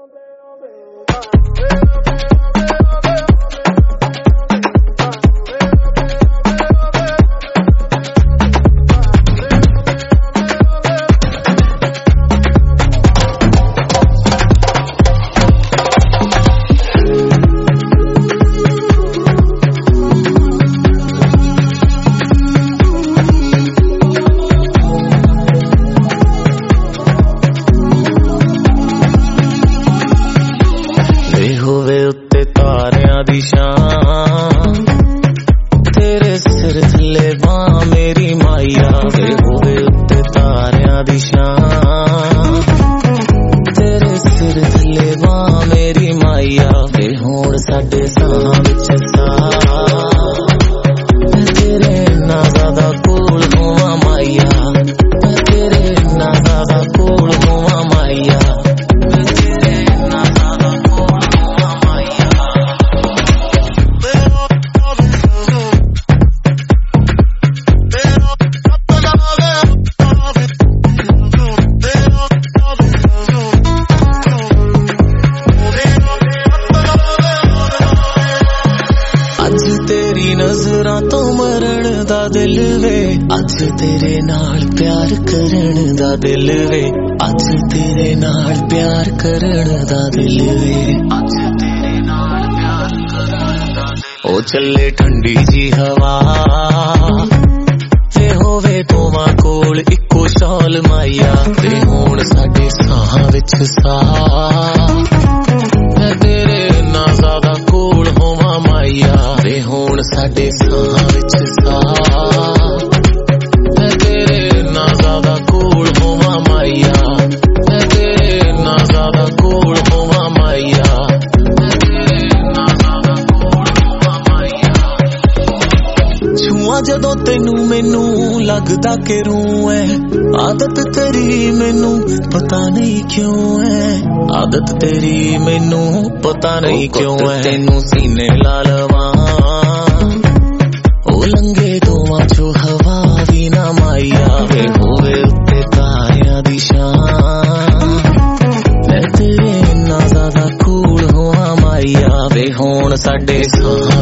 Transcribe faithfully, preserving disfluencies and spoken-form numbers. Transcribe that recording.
ਚੱਲੇ ਠੰਡੀ ਜੀ ਹਵਾ ਵੇ ਹੋਵੇ ਦੋਵਾਂ ਕੋਲ ਇੱਕੋ ਸ਼ਾਲ ਮਾਇਆ ਵੇ ਹੁਣ ਸਾਡੇ ਸਾਹਾਂ ਵਿੱਚ ਸਾਹ ਮੈਂ ਤੇਰੇ ਨਾ ਜ਼ਿਆਦਾ ਕੋਲ ਹੋਵਾਂ ਮਾਇਆ ਵੇ ਹੁਣ ਸਾਡੇ ਸਾਹਾਂ ਵਿੱਚ ਸਾਹ ਮੈਂ ਤੇਰੇ ਨਾ ਜ਼ਿਆਦਾ ਕੋਲ ਹੋਵਾਂ ਮਾਇਆ ਮੈਂ ਤੇਰੇ ਨਾ ਜ਼ਿਆਦਾ ਕੋਲ ਹੋਵਾਂ ਮਾਇਆ ਜਦੋਂ ਤੈਨੂੰ ਮੈਨੂੰ ਲੱਗਦਾ ਕਿ ਰੂੰ ਐ ਆਦਤ ਤੇਰੀ ਮੈਨੂੰ ਪਤਾ ਨਹੀਂ ਕਿਉਂ ਐ ਆਦਤ ਤੇਰੀ ਮੈਨੂੰ ਪਤਾ ਨਹੀਂ ਕਿਉਂ ਐ ਤੈਨੂੰ ਸੀਨੇ ਲਾ ਲਵਾਂ ਉਹ ਲੰਗੇ ਦੋਵਾਂ ਚੋਂ ਹਵਾ ਵੀ ਨਾ ਮਾਇਆ ਵੇ ਹੋਵੇ ਉੱਤੇ ਤਾਰਿਆਂ ਦੀ ਸ਼ਾਨ ਮੈਂ ਤੇਰੇ ਨਾ ਜ਼ਿਆਦਾ ਕੋਲ ਹੋਵਾਂ ਮਾਇਆ ਵੇ ਹੁਣ ਸਾਡੇ ਸਾਹ